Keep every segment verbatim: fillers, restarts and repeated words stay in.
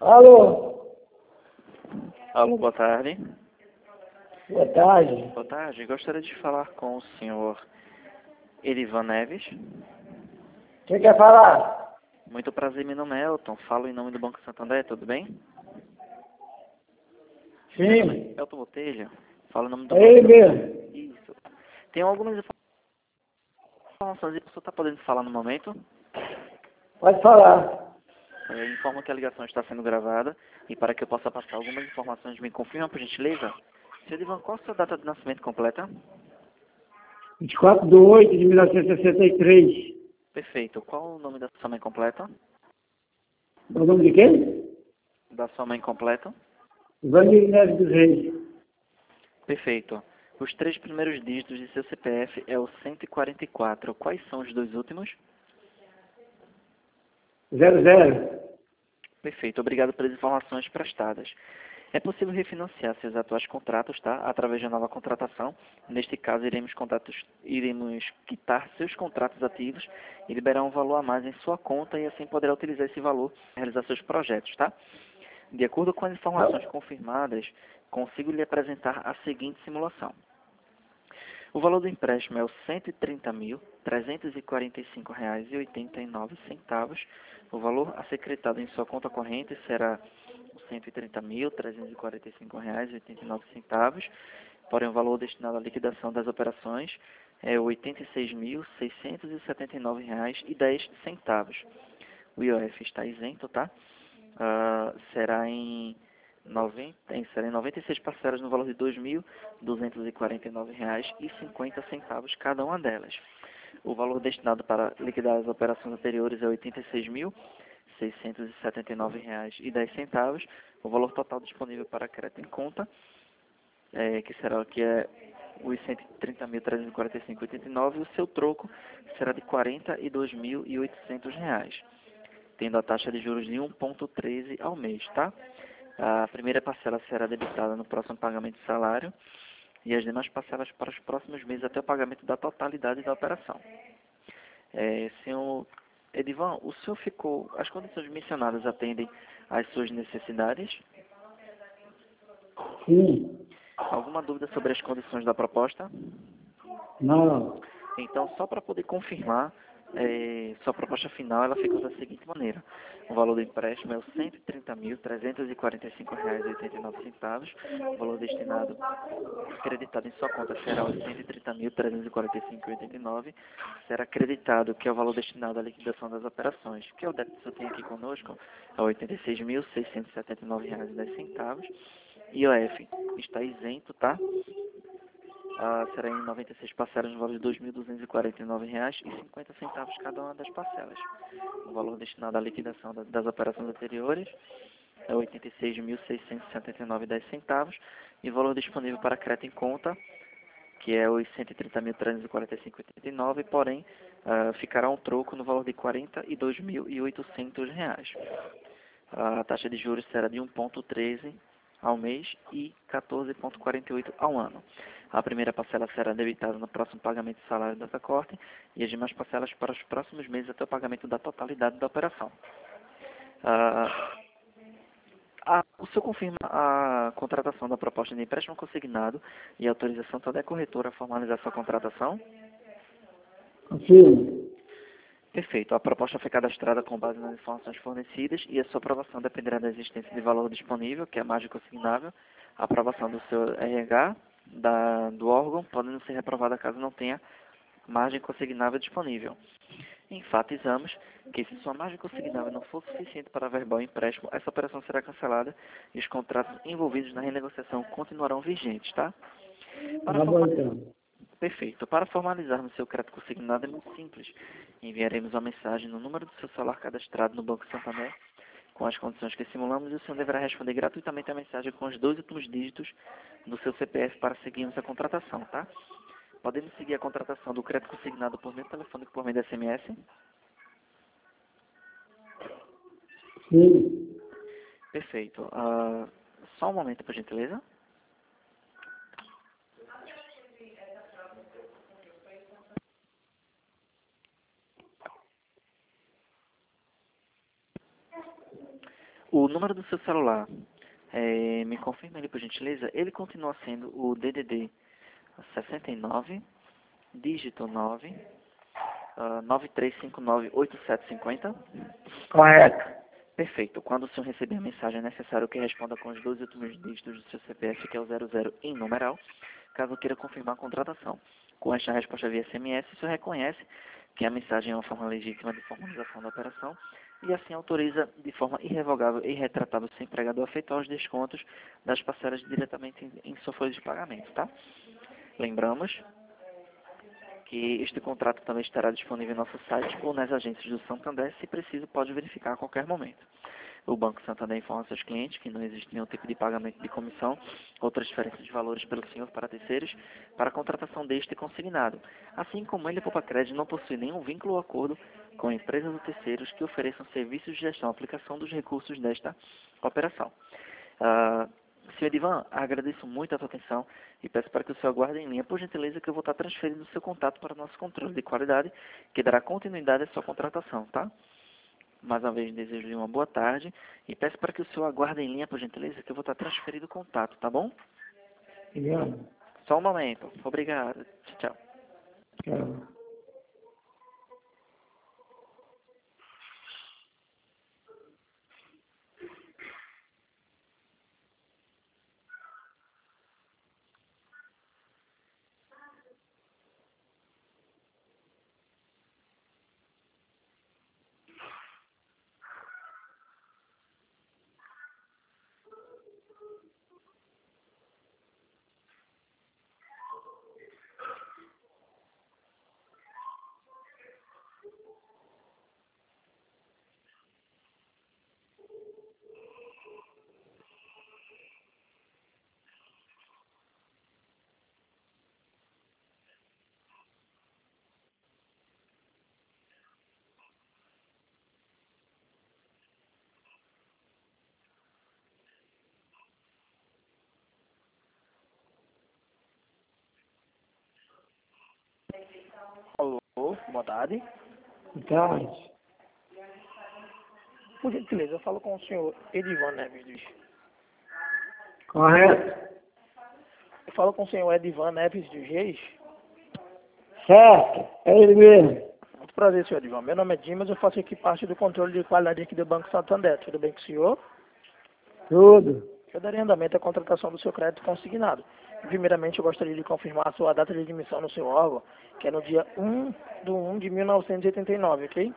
Alô, Alô, boa tarde. boa tarde. Boa tarde. Gostaria de falar com o senhor Edivan Neves. Quem quer falar? Muito prazer, meu nome é Elton. Falo em nome do Banco Santander, tudo bem? Meu nome Sim, é Elton Botelho. Falo em nome do é ele Banco mesmo. Santander. Isso. Tem algumas informações que o senhor está podendo falar no momento. Pode falar. É, informo que a ligação está sendo gravada e para que eu possa passar algumas informações, me confirma, por gentileza. Senhor Edivan, qual a sua data de nascimento completa? vinte e quatro de oito de mil novecentos e sessenta e três. Perfeito. Qual o nome da sua mãe completa? O nome de quem? Da sua mãe completa? Vandir Neves dos Reis. Perfeito. Os três primeiros dígitos de seu C P F é o cento e quarenta e quatro. Quais são os dois últimos? Zero zero. Perfeito. Obrigado pelas informações prestadas. É possível refinanciar seus atuais contratos, tá? Através de uma nova contratação. Neste caso, iremos, contratos, iremos quitar seus contratos ativos e liberar um valor a mais em sua conta e assim poderá utilizar esse valor para realizar seus projetos, tá? De acordo com as informações confirmadas, consigo lhe apresentar a seguinte simulação. O valor do empréstimo é o cento e trinta mil, trezentos e quarenta e cinco reais e oitenta e nove centavos. O valor a ser creditado em sua conta corrente será cento e trinta mil, trezentos e quarenta e cinco reais e oitenta e nove centavos. Porém, o valor destinado à liquidação das operações é oitenta e seis mil, seiscentos e setenta e nove reais e dez centavos. O I O F está isento, tá? Ah, será em noventa, em, será em noventa e seis parcelas no valor de dois mil duzentos e quarenta e nove reais e cinquenta centavos cada uma delas. O valor destinado para liquidar as operações anteriores é oitenta e seis mil, seiscentos e setenta e nove reais e dez centavos. O valor total disponível para crédito em conta, é, que será que é os cento e trinta mil, trezentos e quarenta e cinco reais e oitenta e nove centavos, e o seu troco será de quarenta e dois mil e oitocentos reais, tendo a taxa de juros de um vírgula treze ao mês, tá? A primeira parcela será debitada no próximo pagamento de salário e as demais parcelas para os próximos meses até o pagamento da totalidade da operação. É, senhor Edivan, o senhor ficou, as condições mencionadas atendem às suas necessidades? Sim. Alguma dúvida sobre as condições da proposta? Não. Então, só para poder confirmar, é, sua proposta final ela fica da seguinte maneira. O valor do empréstimo é o cento e trinta mil, trezentos e quarenta e cinco reais e oitenta e nove centavos. O valor destinado, acreditado em sua conta, será os cento e trinta mil, trezentos e quarenta e cinco reais e oitenta e nove centavos. Será acreditado que é o valor destinado à liquidação das operações, que é o débito que você tem aqui conosco, é oitenta e seis mil, seiscentos e setenta e nove reais e dez centavos. I O F está isento, tá? Ah, será em noventa e seis parcelas no valor de dois mil duzentos e quarenta e nove reais e cinquenta centavos cada uma das parcelas. O valor destinado à liquidação da- das operações anteriores é oitenta e seis mil, seiscentos e setenta e nove reais e dez centavos e o valor disponível para crédito em conta, que é os cento e trinta mil, trezentos e quarenta e cinco reais e oitenta e nove centavos, porém ah, ficará um troco no valor de quarenta e dois mil e oitocentos reais. A taxa de juros será de um vírgula treze ao mês e quatorze vírgula quarenta e oito ao ano. A primeira parcela será debitada no próximo pagamento de salário da corte e as demais parcelas para os próximos meses até o pagamento da totalidade da operação. Ah, a- o senhor confirma a contratação da proposta de empréstimo consignado e autorização toda a corretora a formalizar sua contratação? Confirmo. Perfeito. A proposta foi cadastrada com base nas informações fornecidas e a sua aprovação dependerá da existência de valor disponível, que é a margem consignável, a aprovação do seu R H, da, do órgão, podendo ser reprovada caso não tenha margem consignável disponível. Enfatizamos que se sua margem consignável não for suficiente para verbal empréstimo, essa operação será cancelada e os contratos envolvidos na renegociação continuarão vigentes, tá? Para Tá bom formalizar, então. Perfeito. Para formalizarmos seu crédito consignado é muito simples. Enviaremos uma mensagem no número do seu celular cadastrado no Banco Santander com as condições que simulamos e o senhor deverá responder gratuitamente a mensagem com os dois últimos dígitos do seu C P F para seguirmos a contratação, tá? Podemos seguir a contratação do crédito consignado por meio telefônico por meio de S M S? Sim. Perfeito. Ah, só um momento, por gentileza. O número do seu celular, é, me confirma ele por gentileza, ele continua sendo o D D D sessenta e nove, dígito nove, uh, nove três cinco nove oito sete cinco zero? Correto. Perfeito. Quando o senhor receber a mensagem, é necessário que responda com os dois últimos dígitos do seu C P F, que é o zero zero em numeral, caso queira confirmar a contratação. Com esta resposta via S M S, o senhor reconhece que a mensagem é uma forma legítima de formalização da operação e assim autoriza de forma irrevogável e irretratável seu empregador a efetuar os descontos das parcelas diretamente em, em sua folha de pagamento, tá? Lembramos que este contrato também estará disponível em nosso site ou nas agências do Santander, se preciso pode verificar a qualquer momento. O Banco Santander informa seus clientes que não existe nenhum tipo de pagamento de comissão ou transferência de valores pelo senhor para terceiros para a contratação deste consignado, assim como ele, Poupa Crédito, não possui nenhum vínculo ou acordo com empresas ou terceiros que ofereçam serviços de gestão e aplicação dos recursos desta operação. Uh, senhor Edivan, agradeço muito a sua atenção e peço para que o senhor aguarde em linha, por gentileza, que eu vou estar transferindo o seu contato para o nosso controle de qualidade, que dará continuidade à sua contratação, tá? Mais uma vez, desejo-lhe uma boa tarde e peço para que o senhor aguarde em linha, por gentileza, que eu vou estar transferindo o contato, tá bom? Obrigado. Só um momento. Obrigado. Tchau, tchau. Tchau. Alô, boa tarde. Boa tarde. Por gentileza, eu falo com o senhor Edivan Neves dos... Correto. Eu falo com o senhor Edivan Neves dos Reis. Certo. É ele mesmo. Muito prazer, senhor Edivan. Meu nome é Dimas, eu faço aqui parte do controle de qualidade aqui do Banco Santander. Tudo bem com o senhor? Tudo. Eu daria andamento à contratação do seu crédito consignado. Primeiramente, eu gostaria de confirmar a sua data de admissão no seu órgão, que é no dia um de um de mil novecentos e oitenta e nove, ok?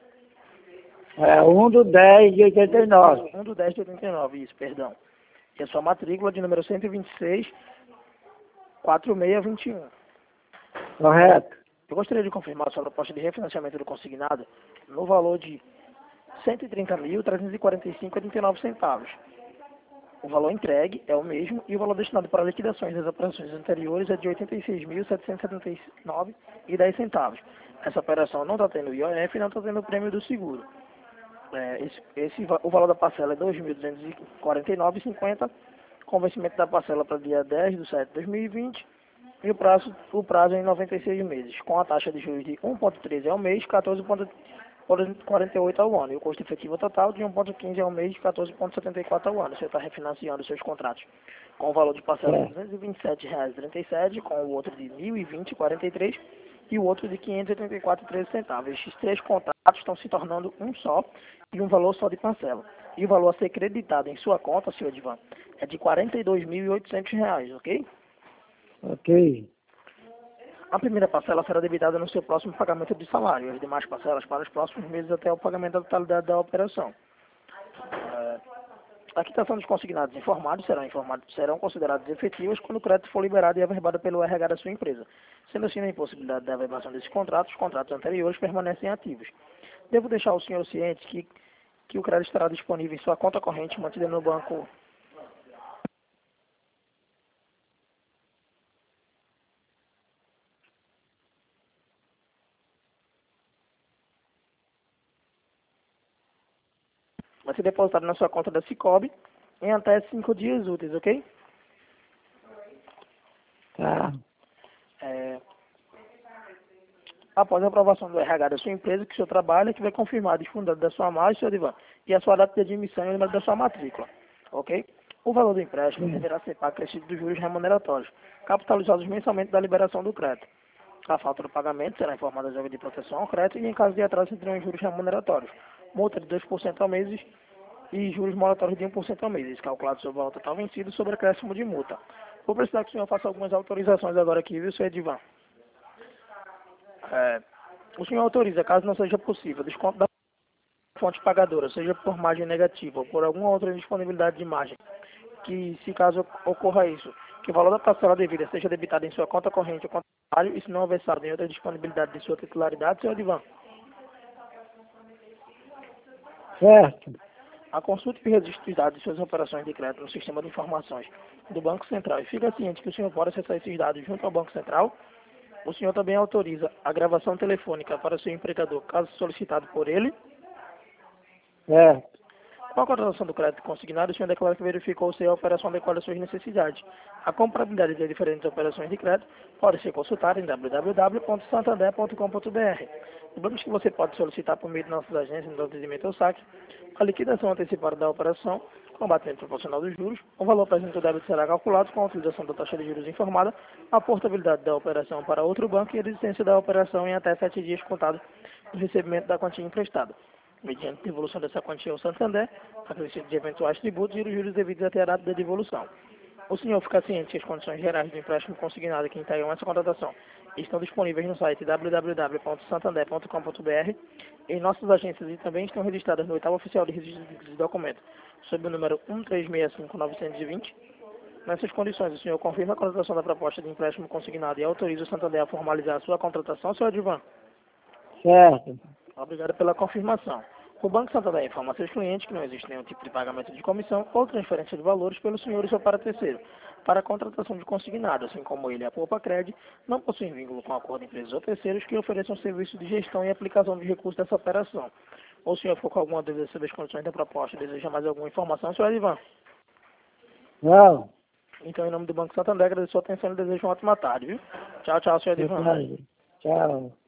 É um do dez de oitenta e nove. um do dez de oitenta e nove, isso, perdão. E a sua matrícula de número cento e vinte e seis, quatro seis dois um. Correto. Eu gostaria de confirmar a sua proposta de refinanciamento do consignado no valor de cento e trinta mil, trezentos e quarenta e cinco reais e oitenta e nove centavos. O valor entregue é o mesmo e o valor destinado para liquidações das operações anteriores é de oitenta e seis mil, setecentos e setenta e nove reais e dez centavos. Essa operação não está tendo I O F e não está tendo o prêmio do seguro. É, esse, esse, o valor da parcela é dois mil duzentos e quarenta e nove reais e cinquenta centavos, com vencimento da parcela para dia dez de setembro de dois mil e vinte e o prazo, o prazo é em noventa e seis meses, com a taxa de juros de um vírgula treze ao mês, quatorze vírgula quarenta e oito ao ano, e o custo efetivo total de um vírgula quinze ao mês, quatorze vírgula setenta e quatro ao ano. Você está refinanciando seus contratos com o valor de parcela de duzentos e vinte e sete reais e trinta e sete, com o outro de mil e vinte reais e quarenta e três e o outro de quinhentos e oitenta e quatro reais e treze centavos. Estes três contratos estão se tornando um só e um valor só de parcela. E o valor a ser creditado em sua conta, senhor Edivan, é de quarenta e dois mil e oitocentos reais, ok? Ok. A primeira parcela será debitada no seu próximo pagamento de salário, as demais parcelas para os próximos meses até o pagamento da totalidade da operação. É, a quitação dos consignados informados serão, informados serão considerados efetivas quando o crédito for liberado e averbado pelo R H da sua empresa. Sendo assim, na impossibilidade da averbação desses contratos, os contratos anteriores permanecem ativos. Devo deixar o senhor ciente que, que o crédito estará disponível em sua conta corrente mantida no banco. Vai ser depositado na sua conta da Cicobi em até cinco dias úteis, ok? Tá. É, após a aprovação do R H da sua empresa, que o senhor trabalha, que vai confirmar a disponibilidade da sua margem, senhor Edivan, e a sua data de admissão e o número da sua matrícula, ok? O valor do empréstimo deverá ser pago acrescido dos juros remuneratórios, capitalizados mensalmente da liberação do crédito. A falta do pagamento será informada às órgãos de proteção ao crédito e, em caso de atraso, serão juros remuneratórios, multa de dois por cento ao mês e juros moratórios de um por cento ao mês, calculados sobre o valor total vencido sobre acréscimo de multa. Vou precisar que o senhor faça algumas autorizações agora aqui, viu, senhor Edivan? É, o senhor autoriza, caso não seja possível, desconto da fonte pagadora, seja por margem negativa ou por alguma outra indisponibilidade de margem, que, se caso ocorra isso, que o valor da parcela devida seja debitado em sua conta corrente ou conta bancária e se não houver saldo em outra disponibilidade de sua titularidade, senhor Edivan. Certo. A consulta e registro dos dados de suas operações de crédito no sistema de informações do Banco Central e fica ciente que o senhor pode acessar esses dados junto ao Banco Central. O senhor também autoriza a gravação telefônica para o seu empregador, caso solicitado por ele. Certo. Com a contratação do crédito consignado, o senhor declara que verificou se a operação adequada às suas necessidades. A comparabilidade das diferentes operações de crédito pode ser consultada em w w w ponto santander ponto com ponto b r. Lembramos que você pode solicitar por meio de nossas agências no atendimento ao saque a liquidação antecipada da operação com abatimento proporcional dos juros. O valor presente do débito será calculado com a utilização da taxa de juros informada, a portabilidade da operação para outro banco e a existência da operação em até sete dias contados do recebimento da quantia emprestada, mediante devolução dessa quantia ao Santander, acrescido de eventuais tributos e os juros devidos até a data da devolução. O senhor fica ciente que as condições gerais do empréstimo consignado que integram essa contratação estão disponíveis no site w w w ponto santander ponto com ponto b r, em nossas agências e também estão registradas no oitavo oficial de registro de documentos, sob o número um três seis cinco nove dois zero. Nessas condições, o senhor confirma a contratação da proposta de empréstimo consignado e autoriza o Santander a formalizar a sua contratação, senhor Edivan? Certo. Obrigado pela confirmação. O Banco Santander informa a seus clientes que não existe nenhum tipo de pagamento de comissão ou transferência de valores pelo senhor ou para terceiro, para a contratação de consignado, assim como ele e a Poupa Cred, não possuem vínculo com acordo de empresas ou terceiros que ofereçam serviço de gestão e aplicação de recursos dessa operação. Ou o senhor ficou com alguma dúvida sobre as condições da proposta e deseja mais alguma informação, senhor Edivan? Não. Então, em nome do Banco Santander, agradeço a sua atenção e desejo uma ótima tarde, viu? Tchau, tchau, senhor Edivan. Tchau.